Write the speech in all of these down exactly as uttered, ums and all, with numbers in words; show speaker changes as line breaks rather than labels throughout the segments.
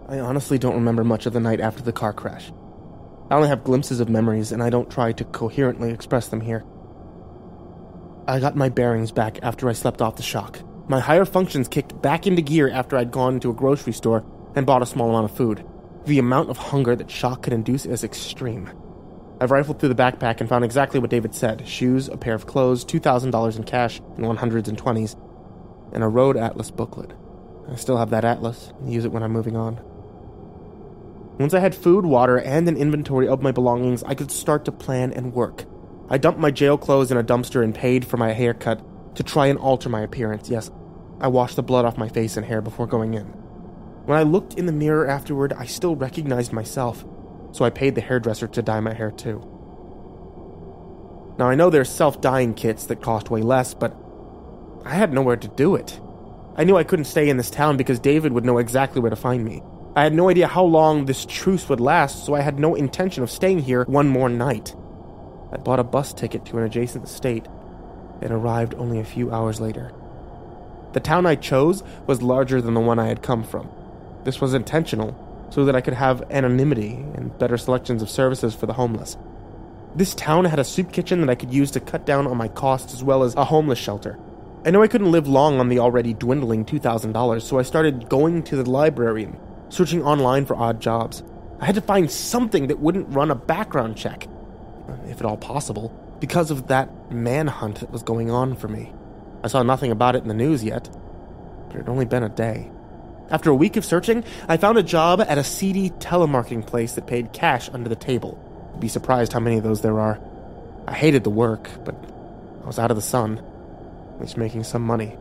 I honestly don't remember much of the night after the car crash. I only have glimpses of memories, and I don't try to coherently express them here. I got my bearings back after I slept off the shock. My higher functions kicked back into gear after I'd gone into a grocery store and bought a small amount of food. The amount of hunger that shock could induce is extreme. I've rifled through the backpack and found exactly what David said. Shoes, a pair of clothes, two thousand dollars in cash in one hundreds and twenties, and a road atlas booklet. I still have that atlas and use it when I'm moving on. Once I had food, water, and an inventory of my belongings, I could start to plan and work. I dumped my jail clothes in a dumpster and paid for my haircut to try and alter my appearance. Yes, I washed the blood off my face and hair before going in. When I looked in the mirror afterward, I still recognized myself, so I paid the hairdresser to dye my hair too. Now I know there's self-dyeing kits that cost way less, but I had nowhere to do it. I knew I couldn't stay in this town because David would know exactly where to find me. I had no idea how long this truce would last, so I had no intention of staying here one more night. I bought a bus ticket to an adjacent state and arrived only a few hours later. The town I chose was larger than the one I had come from. This was intentional, so that I could have anonymity and better selections of services for the homeless. This town had a soup kitchen that I could use to cut down on my costs, as well as a homeless shelter. I knew I couldn't live long on the already dwindling two thousand dollars, so I started going to the library and searching online for odd jobs. I had to find something that wouldn't run a background check, if at all possible, because of that manhunt that was going on for me. I saw nothing about it in the news yet, but it had only been a day. After a week of searching, I found a job at a seedy telemarketing place that paid cash under the table. You'd be surprised how many of those there are. I hated the work, but I was out of the sun, at least making some money.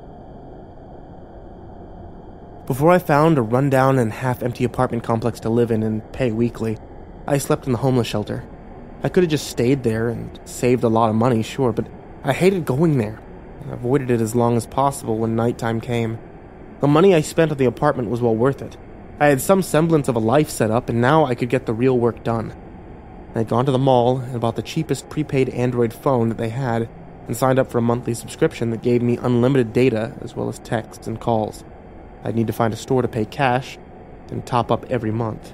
Before I found a rundown and half-empty apartment complex to live in and pay weekly, I slept in the homeless shelter. I could have just stayed there and saved a lot of money, sure, but I hated going there. I avoided it as long as possible when nighttime came. The money I spent on the apartment was well worth it. I had some semblance of a life set up, and now I could get the real work done. I had gone to the mall and bought the cheapest prepaid Android phone that they had, and signed up for a monthly subscription that gave me unlimited data as well as texts and calls. I'd need to find a store to pay cash and top up every month.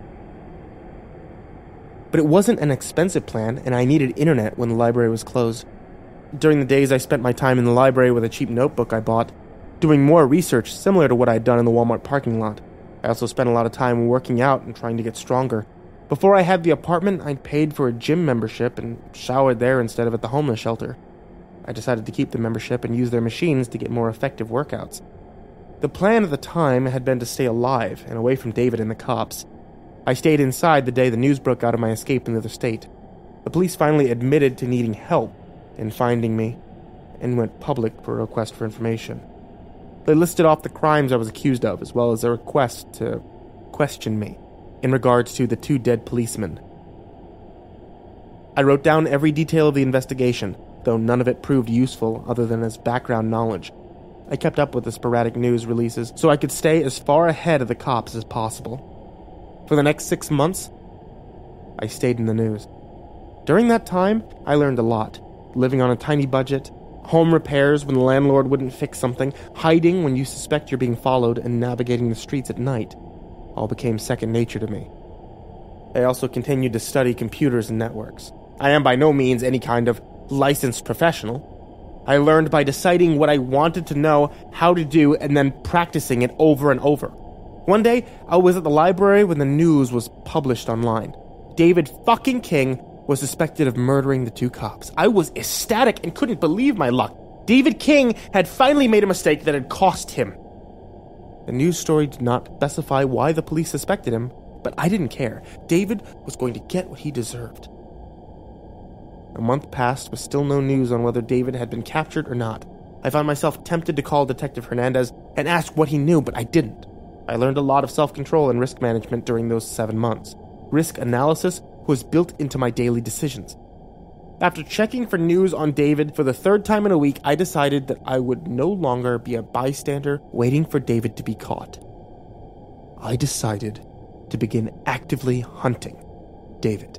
But it wasn't an expensive plan, and I needed internet when the library was closed. During the days I spent my time in the library with a cheap notebook I bought, doing more research similar to what I'd done in the Walmart parking lot. I also spent a lot of time working out and trying to get stronger. Before I had the apartment, I'd paid for a gym membership and showered there instead of at the homeless shelter. I decided to keep the membership and use their machines to get more effective workouts. The plan at the time had been to stay alive and away from David and the cops. I stayed inside the day the news broke out of my escape in the other state. The police finally admitted to needing help in finding me and went public for a request for information. They listed off the crimes I was accused of, as well as a request to question me in regards to the two dead policemen. I wrote down every detail of the investigation, though none of it proved useful other than as background knowledge. I kept up with the sporadic news releases so I could stay as far ahead of the cops as possible. For the next six months, I stayed in the news. During that time, I learned a lot. Living on a tiny budget, home repairs when the landlord wouldn't fix something, hiding when you suspect you're being followed, and navigating the streets at night all became second nature to me. I also continued to study computers and networks. I am by no means any kind of licensed professional. I learned by deciding what I wanted to know how to do and then practicing it over and over. One day, I was at the library when the news was published online. David fucking King was suspected of murdering the two cops. I was ecstatic and couldn't believe my luck. David King had finally made a mistake that had cost him. The news story did not specify why the police suspected him, but I didn't care. David was going to get what he deserved. A month passed with still no news on whether David had been captured or not. I found myself tempted to call Detective Hernandez and ask what he knew, but I didn't. I learned a lot of self-control and risk management during those seven months. Risk analysis was built into my daily decisions. After checking for news on David for the third time in a week, I decided that I would no longer be a bystander waiting for David to be caught. I decided to begin actively hunting David.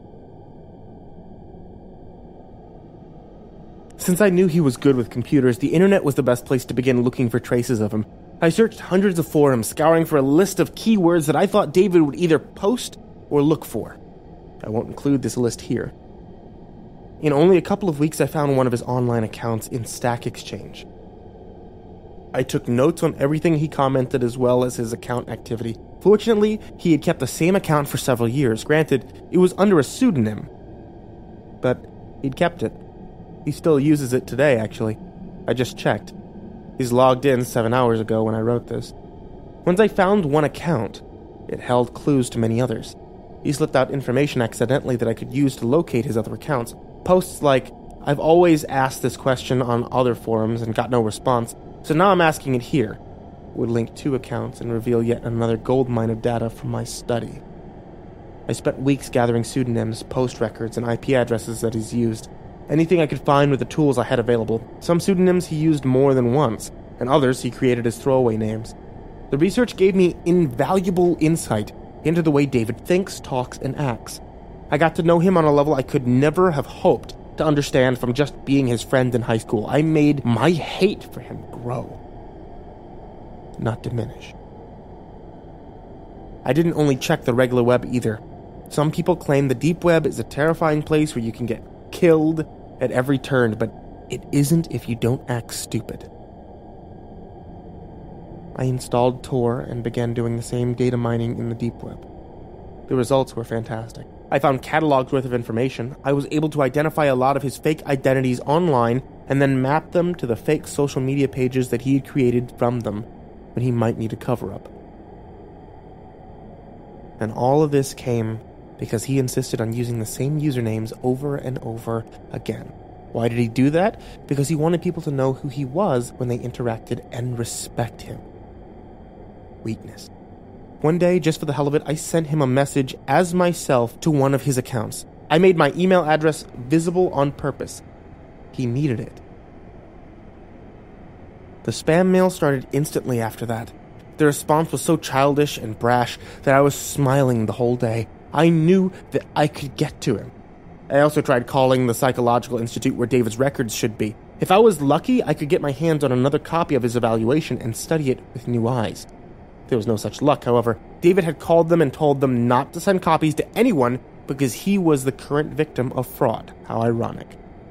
Since I knew he was good with computers, the internet was the best place to begin looking for traces of him. I searched hundreds of forums, scouring for a list of keywords that I thought David would either post or look for. I won't include this list here. In only a couple of weeks, I found one of his online accounts in Stack Exchange. I took notes on everything he commented as well as his account activity. Fortunately, he had kept the same account for several years. Granted, it was under a pseudonym, but he'd kept it. He still uses it today, actually. I just checked. He's logged in seven hours ago when I wrote this. Once I found one account, it held clues to many others. He slipped out information accidentally that I could use to locate his other accounts. Posts like, "I've always asked this question on other forums and got no response, so now I'm asking it here," would link two accounts and reveal yet another goldmine of data from my study. I spent weeks gathering pseudonyms, post records, and I P addresses that he's used. Anything I could find with the tools I had available. Some pseudonyms he used more than once, and others he created as throwaway names. The research gave me invaluable insight into the way David thinks, talks, and acts. I got to know him on a level I could never have hoped to understand from just being his friend in high school. I made my hate for him grow, not diminish. I didn't only check the regular web either. Some people claim the deep web is a terrifying place where you can get killed at every turn, but it isn't if you don't act stupid. I installed Tor and began doing the same data mining in the deep web. The results were fantastic. I found catalogs worth of information. I was able to identify a lot of his fake identities online and then map them to the fake social media pages that he had created from them when he might need a cover-up. And all of this came because he insisted on using the same usernames over and over again. Why did he do that? Because he wanted people to know who he was when they interacted and respect him. Weakness. One day, just for the hell of it, I sent him a message as myself to one of his accounts. I made my email address visible on purpose. He needed it. The spam mail started instantly after that. The response was so childish and brash that I was smiling the whole day. I knew that I could get to him. I also tried calling the Psychological Institute where David's records should be. If I was lucky, I could get my hands on another copy of his evaluation and study it with new eyes. There was no such luck, however. David had called them and told them not to send copies to anyone because he was the current victim of fraud. How ironic.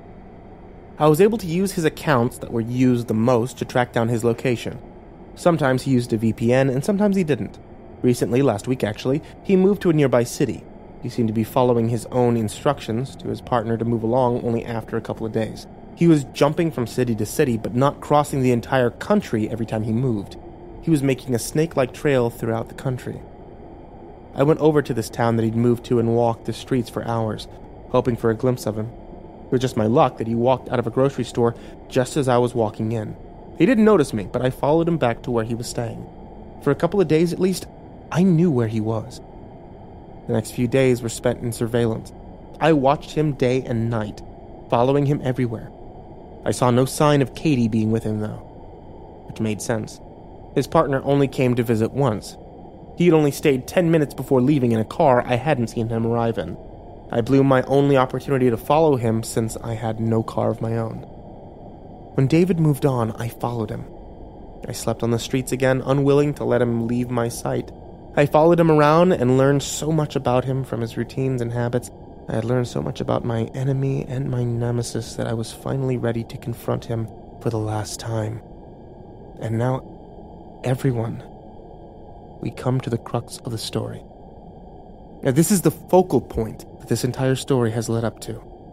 I was able to use his accounts that were used the most to track down his location. Sometimes he used a V P N and sometimes he didn't. Recently, last week actually, he moved to a nearby city. He seemed to be following his own instructions to his partner to move along only after a couple of days. He was jumping from city to city, but not crossing the entire country every time he moved. He was making a snake-like trail throughout the country. I went over to this town that he'd moved to and walked the streets for hours, hoping for a glimpse of him. It was just my luck that he walked out of a grocery store just as I was walking in. He didn't notice me, but I followed him back to where he was staying. For a couple of days at least, I knew where he was. The next few days were spent in surveillance. I watched him day and night, following him everywhere. I saw no sign of Katie being with him, though, which made sense. His partner only came to visit once. He had only stayed ten minutes before leaving in a car I hadn't seen him arrive in. I blew my only opportunity to follow him since I had no car of my own. When David moved on, I followed him. I slept on the streets again, unwilling to let him leave my sight. I followed him around and learned so much about him from his routines and habits. I had learned so much about my enemy and my nemesis that I was finally ready to confront him for the last time. And now, everyone, we come to the crux of the story. Now, this is the focal point that this entire story has led up to.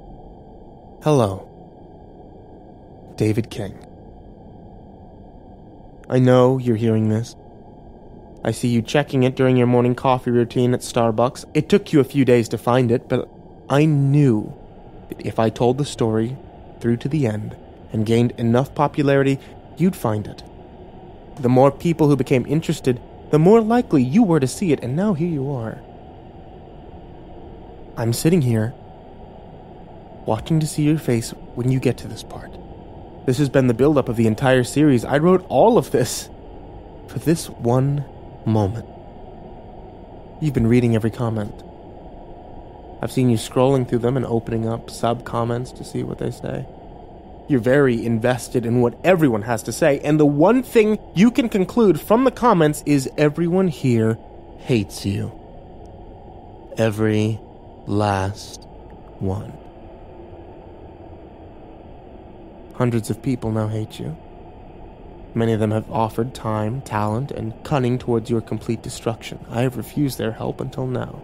Hello, David King. I know you're hearing this. I see you checking it during your morning coffee routine at Starbucks. It took you a few days to find it, but I knew that if I told the story through to the end and gained enough popularity, you'd find it. The more people who became interested, the more likely you were to see it, and now here you are. I'm sitting here, watching to see your face when you get to this part. This has been the build-up of the entire series. I wrote all of this for this one moment. You've been reading every comment. I've seen you scrolling through them and opening up sub-comments to see what they say. You're very invested in what everyone has to say, and the one thing you can conclude from the comments is everyone here hates you. Every last one. Hundreds of people now hate you. Many of them have offered time, talent, and cunning towards your complete destruction. I have refused their help until now.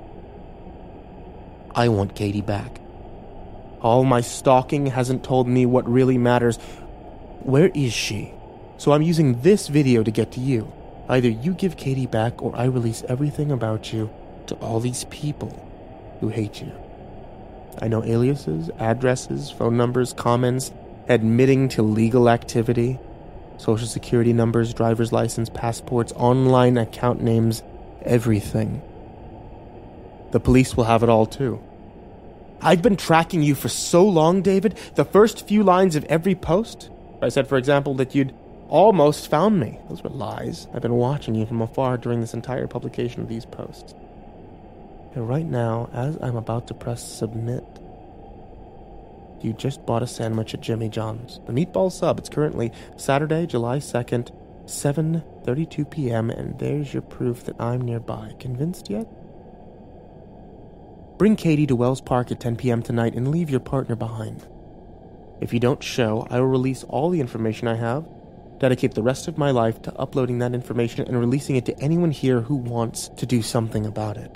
I want Katie back. All my stalking hasn't told me what really matters. Where is she? So I'm using this video to get to you. Either you give Katie back or I release everything about you to all these people who hate you. I know aliases, addresses, phone numbers, comments, admitting to legal activity, social security numbers, driver's license, passports, online account names, everything. The police will have it all too. I've been tracking you for so long, David. The first few lines of every post, I said, for example, that you'd almost found me. Those were lies. I've been watching you from afar during this entire publication of these posts. And right now, as I'm about to press submit, you just bought a sandwich at Jimmy John's. The meatball sub. It's currently Saturday, July second, seven thirty-two p.m., and there's your proof that I'm nearby. Convinced yet? Bring Katie to Wells Park at ten p.m. tonight and leave your partner behind. If you don't show, I will release all the information I have, dedicate the rest of my life to uploading that information and releasing it to anyone here who wants to do something about it.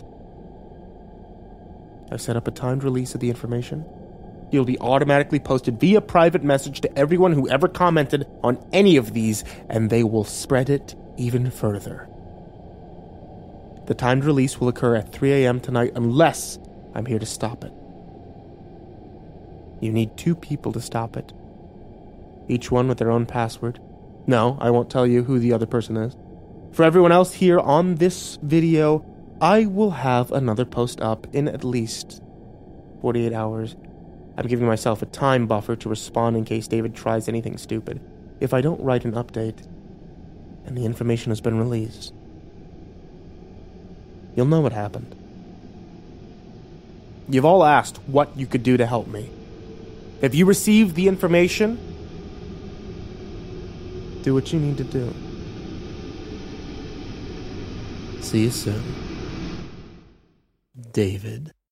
I've set up a timed release of the information. You'll be automatically posted via private message to everyone who ever commented on any of these, and they will spread it even further. The timed release will occur at three a.m. tonight unless I'm here to stop it. You need two people to stop it, each one with their own password. No, I won't tell you who the other person is. For everyone else here on this video, I will have another post up in at least forty-eight hours. I'm giving myself a time buffer to respond in case David tries anything stupid. If I don't write an update, and the information has been released, you'll know what happened. You've all asked what you could do to help me. If you receive the information, do what you need to do. See you soon. David.